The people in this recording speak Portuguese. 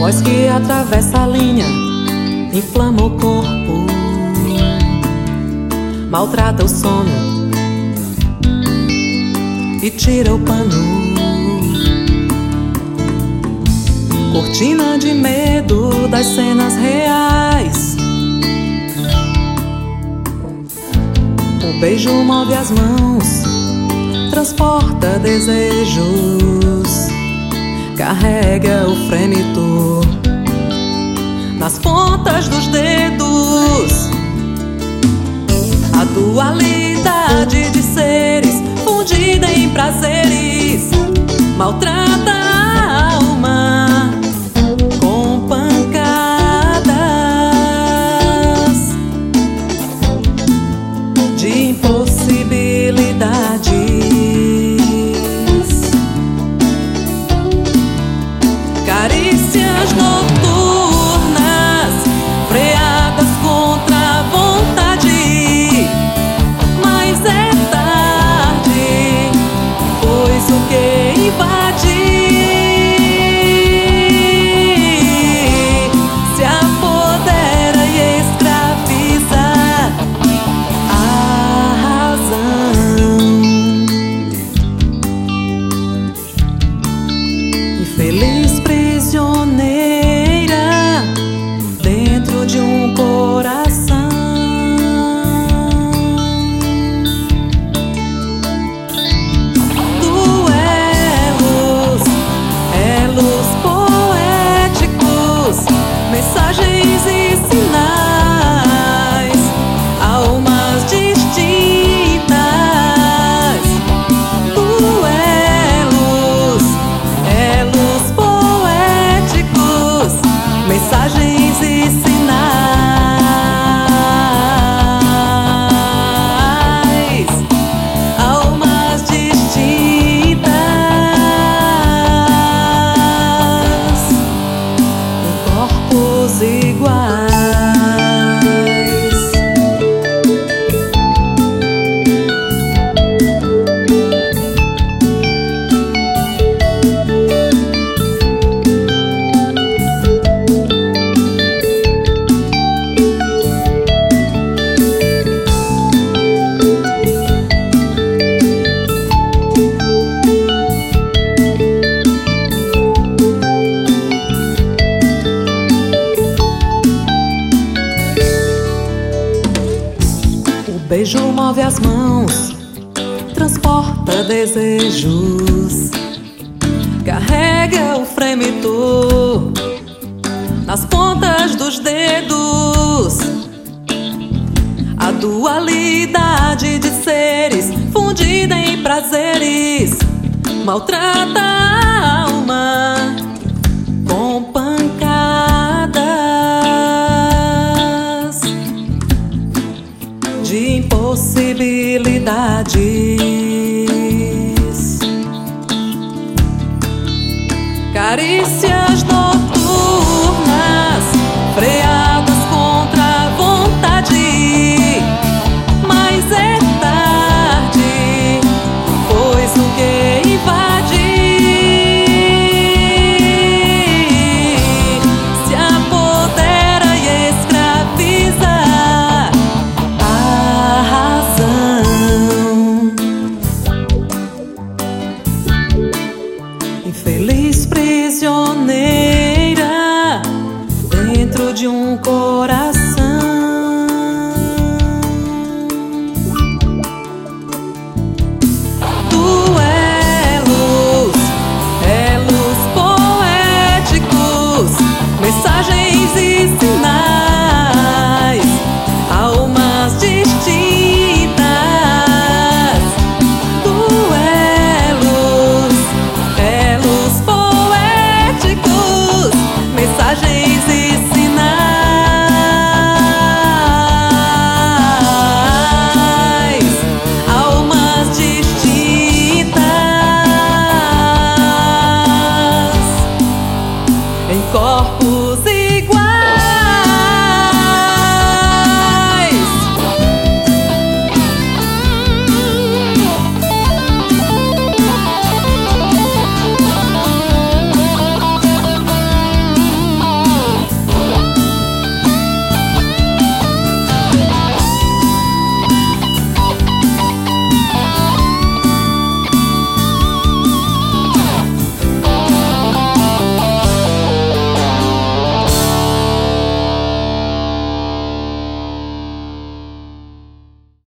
voz que atravessa a linha, inflama o corpo, maltrata o sono e tira o pano. Cortina de medo das cenas reais. O beijo move as mãos, transporta desejos, carrega o frêmito nas pontas dos dedos. A dualidade de seres fundida em prazeres maltrata a alma com pancadas de impossibilidades. Carícias noturnas, freadas contra a vontade, mas é tarde, pois o que invade se apodera e escraviza a razão. Infeliz prisioneira dentro de um coração. Duelos, elos poéticos, mensagens e sinais, almas distintas. Duelos, elos poéticos, mensagens e sinais, almas distintas, em corpos iguais. O beijo move as mãos, transporta desejos, carrega o frêmito nas pontas dos dedos. A dualidade de seres fundida em prazeres maltrata a alma com pancadas de impossibilidades. Carícias noturnas, freadas contra a vontade, mas é tarde, pois o que invade se apodera e escraviza a razão. Infeliz prisioneira dentro de um coração.